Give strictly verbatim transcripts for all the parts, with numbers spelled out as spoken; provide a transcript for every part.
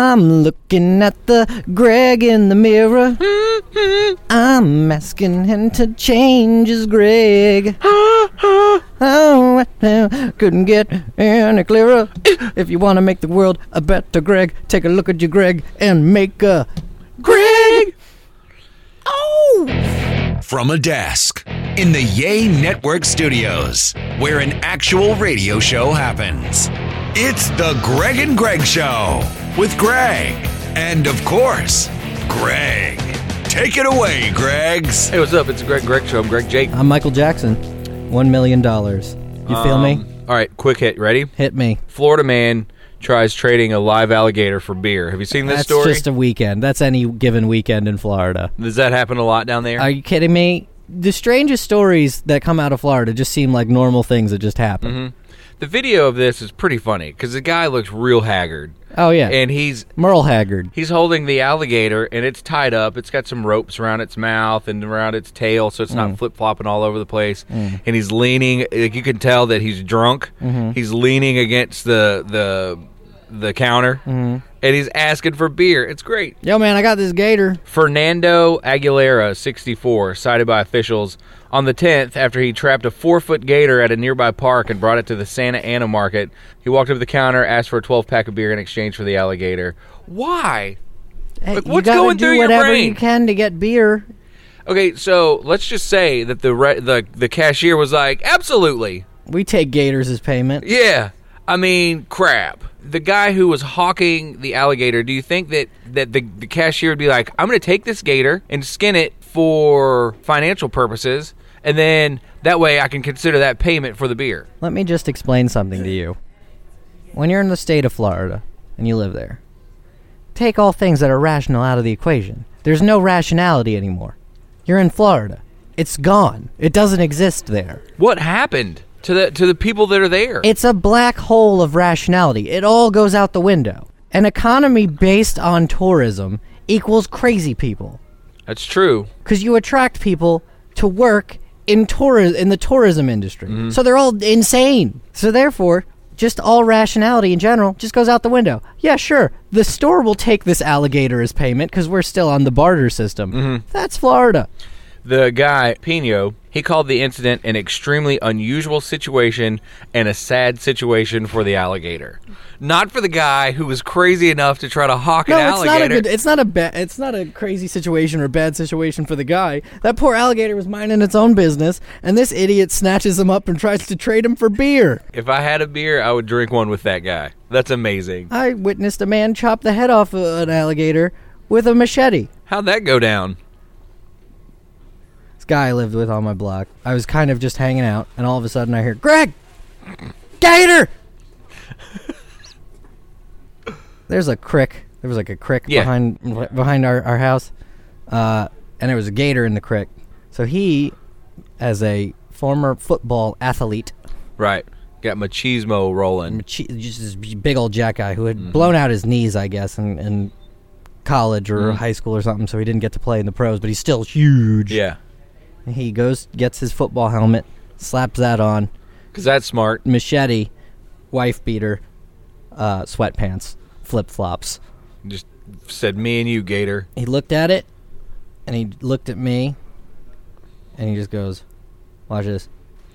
I'm looking at the Greg in the mirror. I'm asking him to change his Greg. Oh, couldn't get any clearer. If you want to make the world a better Greg, take a look at your Greg and make a Greg. Oh! From a desk in the Yay Network studios, where an actual radio show happens. It's the Greg and Greg Show with Greg and, of course, Greg. Take it away, Gregs. Hey, what's up? It's the Greg and Greg Show. I'm Greg Jake. I'm Michael Jackson. One million dollars. You feel um, me? All right, quick hit. Ready? Hit me. Florida man tries trading a live alligator for beer. Have you seen this That's story? That's just a weekend. That's any given weekend in Florida. Does that happen a lot down there? Are you kidding me? The strangest stories that come out of Florida just seem like normal things that just happen. Mm-hmm. The video of this is pretty funny because the guy looks real haggard. Oh, yeah. And he's... Merle Haggard. He's holding the alligator, and it's tied up. It's got some ropes around its mouth and around its tail, so it's mm. not flip-flopping all over the place. Mm. And he's leaning. Like, you can tell that he's drunk. Mm-hmm. He's leaning against the the the counter, mm-hmm. and he's asking for beer. It's great. Yo, man, I got this gator. Fernando Aguilera, sixty-four, cited by officials on the tenth after he trapped a four-foot gator at a nearby park and brought it to the Santa Ana market. He walked up to the counter, asked for a twelve-pack of beer in exchange for the alligator. Why? Hey, like, what's you going do through your whatever brain? You can to get beer. Okay, so let's just say that the re- the the cashier was like, absolutely. We take gators as payment. Yeah. I mean, crap. The guy who was hawking the alligator, do you think that, that the, the cashier would be like, I'm going to take this gator and skin it for financial purposes, and then that way I can consider that payment for the beer? Let me just explain something to you. When you're in the state of Florida and you live there, take all things that are rational out of the equation. There's no rationality anymore. You're in Florida. It's gone. It doesn't exist there. What happened to the to the people that are there? It's a black hole of rationality. It all goes out the window. An economy based on tourism equals crazy people. That's true. Because you attract people to work in tour- in the tourism industry. Mm-hmm. So they're all insane. So therefore, just all rationality in general just goes out the window. Yeah, sure. The store will take this alligator as payment because we're still on the barter system. Mm-hmm. That's Florida. The guy, Pino, he called the incident an extremely unusual situation and a sad situation for the alligator. Not for the guy who was crazy enough to try to hawk no, an it's alligator. Not a good, it's not a ba- It's not a crazy situation or bad situation for the guy. That poor alligator was minding its own business, and this idiot snatches him up and tries to trade him for beer. If I had a beer, I would drink one with that guy. That's amazing. I witnessed a man chop the head off of an alligator with a machete. How'd that go down? Guy I lived with on my block. I was kind of just hanging out, and all of a sudden I hear, Greg! Gator! There's a crick. There was like a crick yeah. behind behind our, our house, uh, and there was a gator in the crick. So he, as a former football athlete... Right. Got machismo rolling. Machi- just this big old jack guy who had mm-hmm. blown out his knees, I guess, in, in college or mm-hmm. high school or something, so he didn't get to play in the pros, but he's still huge. Yeah. He goes, gets his football helmet, slaps that on. Because that's smart. Machete, wife beater, uh, sweatpants, flip-flops. Just said, me and you, Gator. He looked at it, and he looked at me, and he just goes, watch this.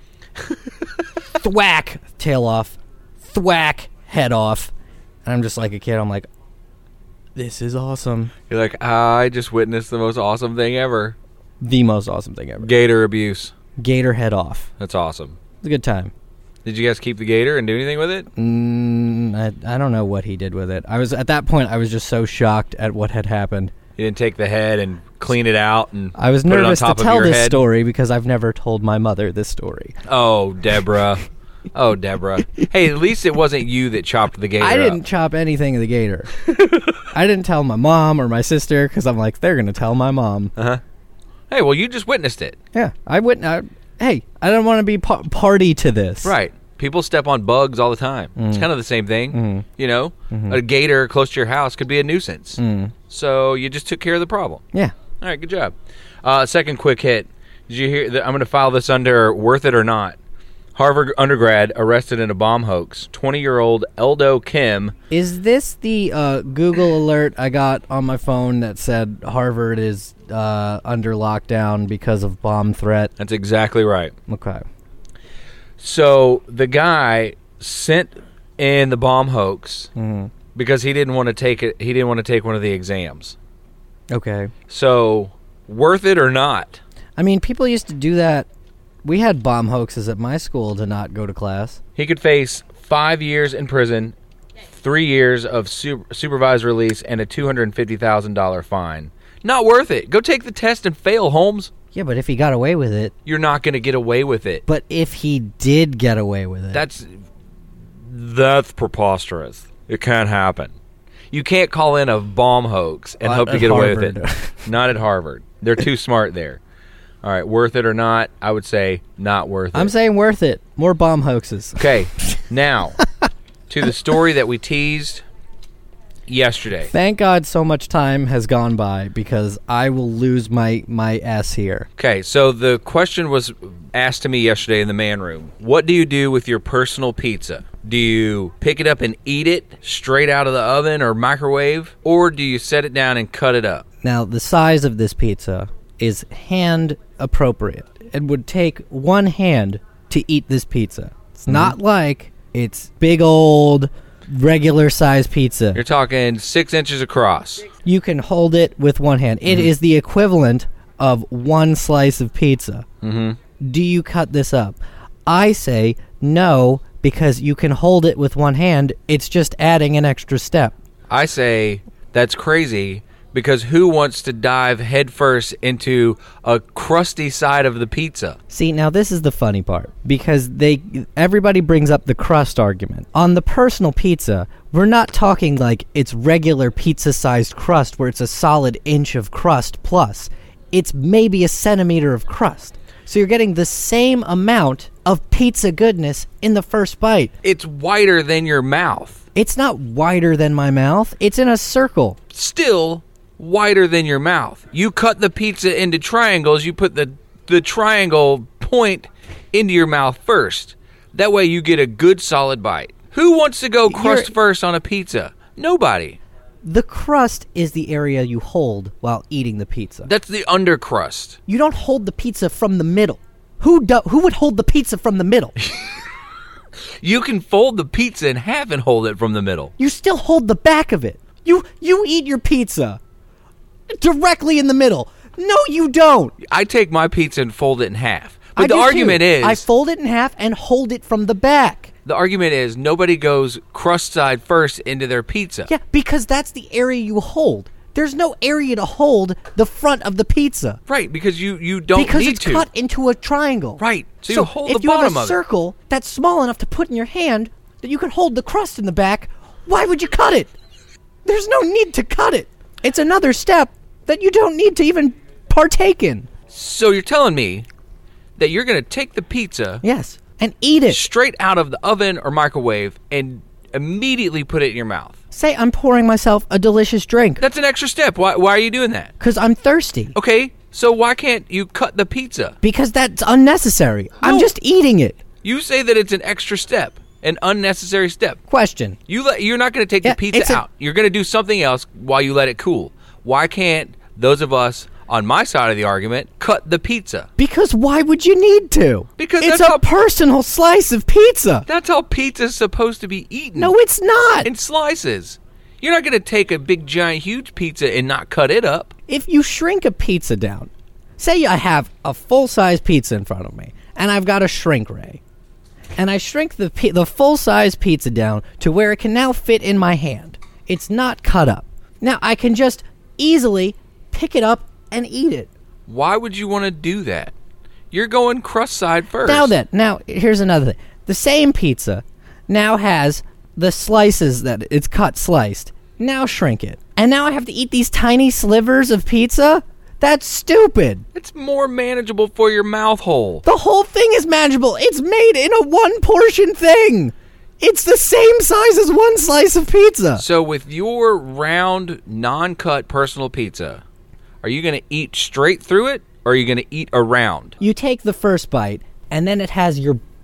Thwack, tail off. Thwack, head off. And I'm just like a kid. I'm like, this is awesome. You're like, I just witnessed the most awesome thing ever. The most awesome thing ever. Gator abuse. Gator head off. That's awesome. It's a good time. Did you guys keep the gator and do anything with it? Mm, I, I don't know what he did with it. I was at that point. I was just so shocked at what had happened. You didn't take the head and clean it out and I was put nervous it on top to tell of your this head? story because I've never told my mother this story. Oh, Deborah. Oh, Deborah. Hey, at least it wasn't you that chopped the gator I didn't up. chop anything of the gator. I didn't tell my mom or my sister because I'm like, they're going to tell my mom. Uh-huh. Hey, well, you just witnessed it. Yeah, I wouldn't. I, hey, I don't want to be pa- party to this. Right. People step on bugs all the time. Mm. It's kind of the same thing. Mm. You know, mm-hmm. a gator close to your house could be a nuisance. Mm. So you just took care of the problem. Yeah. All right, good job. Uh, second quick hit. Did you hear? That I'm going to file this under worth it or not. Harvard undergrad arrested in a bomb hoax. twenty-year-old Eldo Kim. Is this the uh, Google alert I got on my phone that said Harvard is uh, under lockdown because of bomb threat? That's exactly right. Okay. So the guy sent in the bomb hoax Mm-hmm. because he didn't want to take it. He didn't want to take one of the exams. Okay. So worth it or not? I mean, people used to do that. We had bomb hoaxes at my school to not go to class. He could face five years in prison, three years of su- supervised release, and a two hundred fifty thousand dollars fine. Not worth it. Go take the test and fail, Holmes. Yeah, but if he got away with it. You're not going to get away with it. But if he did get away with it. That's that's preposterous. It can't happen. You can't call in a bomb hoax and Not hope to at get away Harvard. with it. Not at Harvard. They're too smart there. All right, worth it or not? I would say not worth it. I'm saying worth it. More bomb hoaxes. Okay, now to the story that we teased yesterday. Thank God so much time has gone by because I will lose my, my S here. Okay, so the question was asked to me yesterday in the man room. What do you do with your personal pizza? Do you pick it up and eat it straight out of the oven or microwave? Or do you set it down and cut it up? Now, the size of this pizza is hand appropriate. It would take one hand to eat this pizza. It's mm-hmm. not like it's big old regular size pizza. You're talking six inches across. You can hold it with one hand. It Mm-hmm. is the equivalent of one slice of pizza. Mm-hmm. Do you cut this up? I say no, because you can hold it with one hand. It's just adding an extra step. I say that's crazy because who wants to dive headfirst into a crusty side of the pizza? See, now this is the funny part, because they everybody brings up the crust argument. On the personal pizza, we're not talking like it's regular pizza-sized crust where it's a solid inch of crust plus. It's maybe a centimeter of crust. So you're getting the same amount of pizza goodness in the first bite. It's wider than your mouth. It's not wider than my mouth. It's in a circle. Still wider than your mouth. You cut the pizza into triangles. You put the, the triangle point into your mouth first. That way you get a good solid bite. Who wants to go crust You're- first on a pizza? Nobody. The crust is the area you hold while eating the pizza. That's the undercrust. You don't hold the pizza from the middle. Who do, who would hold the pizza from the middle? You can fold the pizza in half and hold it from the middle. You still hold the back of it. You you eat your pizza directly in the middle. No, you don't. I take my pizza and fold it in half. But I the do argument too. is I fold it in half and hold it from the back. the argument is nobody goes crust side first into their pizza. Yeah, because that's the area you hold. There's no area to hold the front of the pizza. Right, because you, you don't because need it's to. cut into a triangle. Right, so you hold if the you bottom have a of it. circle that's small enough to put in your hand that you can hold the crust in the back, why would you cut it? There's no need to cut it. It's another step that you don't need to even partake in. So you're telling me that you're going to take the pizza Yes, and eat it. straight out of the oven or microwave and immediately put it in your mouth. Say I'm pouring myself a delicious drink That's an extra step. Why, why are you doing that? because I'm thirsty. Okay, so why can't you cut the pizza? Because that's unnecessary. I'm No. just eating it. You say that it's an extra step, an unnecessary step. Question. You let, you're not going to take Yeah, the pizza it's a- out. You're going to do something else while you let it cool. Why can't those of us on my side of the argument cut the pizza? Because why would you need to? Because it's that's a how- personal slice of pizza. That's how pizza's supposed to be eaten. No, it's not. in slices. You're not going to take a big, giant, huge pizza and not cut it up. If you shrink a pizza down, say I have a full-size pizza in front of me, and I've got a shrink ray, and I shrink the pi- the full-size pizza down to where it can now fit in my hand. It's not cut up. Now, I can just easily pick it up and eat it. Why would you want to do that? You're going crust side first. Now then, now, here's another thing. The same pizza now has the slices that it's cut sliced. Now shrink it. And now I have to eat these tiny slivers of pizza? That's stupid. It's more manageable for your mouth hole. The whole thing is manageable. It's made in a one portion thing. It's the same size as one slice of pizza. So with your round, non-cut personal pizza, are you going to eat straight through it, or are you going to eat around? You take the first bite, and then it has your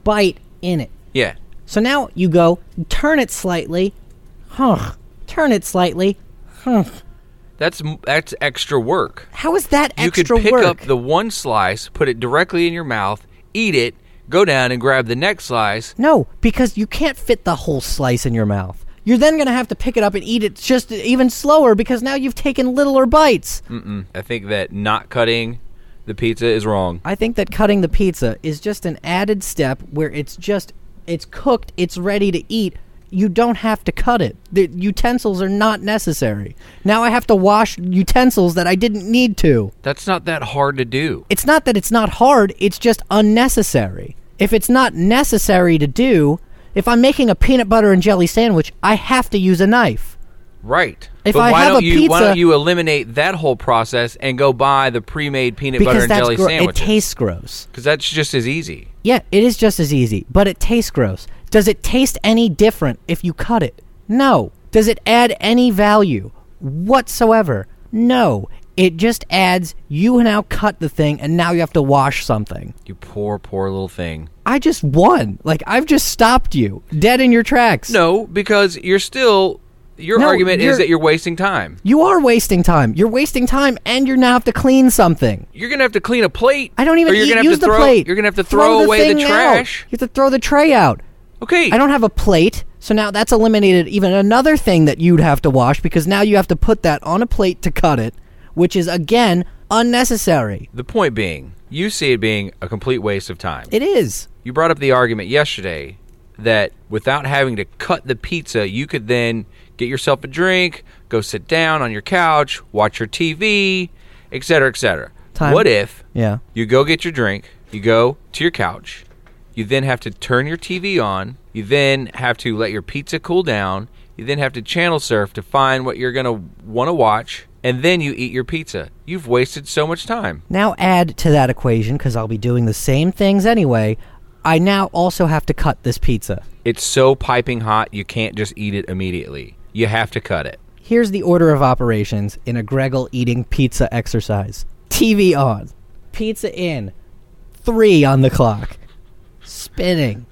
bite in it. Yeah. So now you go, turn it slightly, huh, turn it slightly, huh. That's that's extra work. How is that You extra could pick work? up the one slice, put it directly in your mouth, eat it, go down and grab the next slice. No, because you can't fit the whole slice in your mouth. You're then going to have to pick it up and eat it just even slower because now you've taken littler bites. Mm-mm. I think that not cutting the pizza is wrong. I think that cutting the pizza is just an added step where it's just, it's cooked, it's ready to eat. You don't have to cut it. The utensils are not necessary. Now I have to wash utensils that I didn't need to. That's not that hard to do. It's not that it's not hard, it's just unnecessary. If it's not necessary to do, if I'm making a peanut butter and jelly sandwich, I have to use a knife. Right. If but I why have don't a you why pizza- don't you eliminate that whole process and go buy the pre-made peanut Because butter and that's jelly gro- it sandwiches? tastes gross. Because that's just as easy. Yeah, it is just as easy, but it tastes gross. Does it taste any different if you cut it? No. Does it add any value whatsoever? No. It just adds, you now cut the thing, and now you have to wash something. You poor, poor little thing. I just won. Like, I've just stopped you. Dead in your tracks. No, because you're still... Your No, argument you're- is that you're wasting time. You are wasting time. You're wasting time, and you now have to clean something. You're going to have to clean a plate. I don't even or you're eat, gonna have use to the throw, plate. You're going to have to throw, the away the thing trash. out. You have to throw the tray out. Okay. I don't have a plate, so now that's eliminated even another thing that you'd have to wash, because now you have to put that on a plate to cut it, which is, again, unnecessary. The point being, you see it being a complete waste of time. It is. You brought up the argument yesterday that without having to cut the pizza, you could then get yourself a drink, go sit down on your couch, watch your T V, et cetera, et cetera. Time. What if Yeah. you go get your drink, you go to your couch, you then have to turn your T V on, you then have to let your pizza cool down, you then have to channel surf to find what you're going to want to watch, and then you eat your pizza. You've wasted so much time. Now add to that equation, because I'll be doing the same things anyway, I now also have to cut this pizza. It's so piping hot, you can't just eat it immediately. You have to cut it. Here's the order of operations in a Greggle eating pizza exercise. T V on. Pizza in. Three on the clock. Spinning.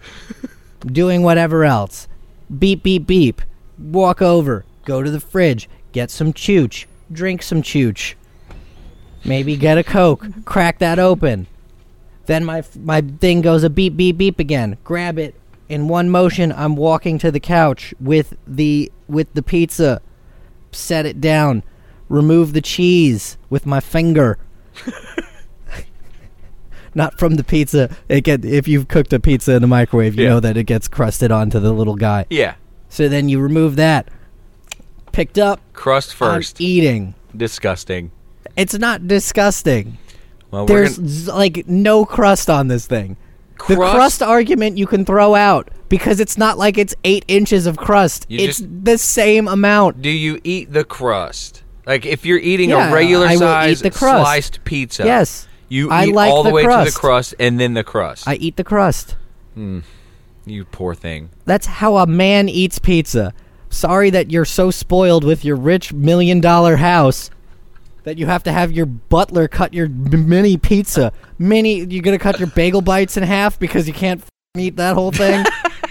Doing whatever else. Beep, beep, beep. Walk over. Go to the fridge. Get some chooch. Drink some chooch. Maybe get a Coke. Crack that open. Then my my thing goes a beep, beep, beep again. Grab it. In one motion, I'm walking to the couch with the with the pizza. Set it down. Remove the cheese with my finger. Not from the pizza. It get if you've cooked a pizza in the microwave, you Yeah. know that it gets crusted onto the little guy. Yeah. So then you remove that. Picked up. Crust first. I'm eating. Disgusting. It's not disgusting. Well, we're There's gonna, z- like no crust on this thing. The Crust? crust argument you can throw out because it's not like it's eight inches of crust. You it's just- the same amount. do you eat the crust? Like if you're eating Yeah, a regular I will size eat the crust. sliced pizza, Yes. you I eat like all the, the way to crust. the crust and then the crust. I eat the crust. you poor thing. That's how a man eats pizza. Sorry that you're so spoiled with your rich million dollar house that you have to have your butler cut your m- mini pizza. Mini, you're going to cut your bagel bites in half because you can't f- eat that whole thing?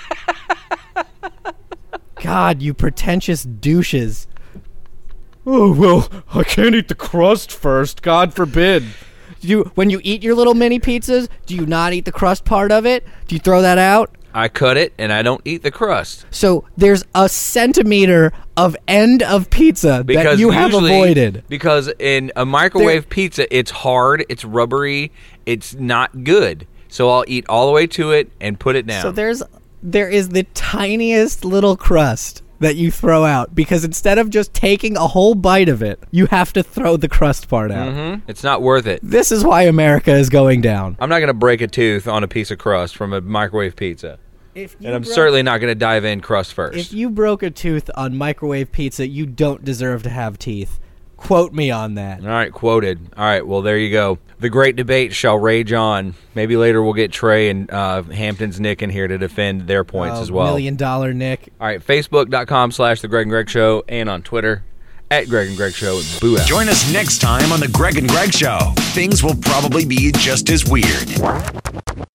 God, you pretentious douches. Oh, well, I can't eat the crust first. God forbid. Do you, when you eat your little mini pizzas, do you not eat the crust part of it? Do you throw that out? I cut it and I don't eat the crust So there's a centimeter of end of pizza because that you have usually- avoided. Because in a microwave pizza, it's hard, it's rubbery, it's not good. So I'll eat all the way to it and put it down. So there's there is the tiniest little crust that you throw out because instead of just taking a whole bite of it, you have to throw the crust part out. Mhm. It's not worth it. This is why America is going down. I'm not going to break a tooth on a piece of crust from a microwave pizza. If you And I'm broke- certainly not going to dive in crust first. If you broke a tooth on microwave pizza, you don't deserve to have teeth. Quote me on that. All right, quoted. All right, well, there you go. The great debate shall rage on. Maybe later we'll get Trey and uh, Hampton's Nick in here to defend their points Oh, as well. Million dollar Nick. All right, Facebook.com slash The Greg and Greg Show and on Twitter at Greg and Greg Show. And boo out. Join us next time on The Greg and Greg Show. Things will probably be just as weird.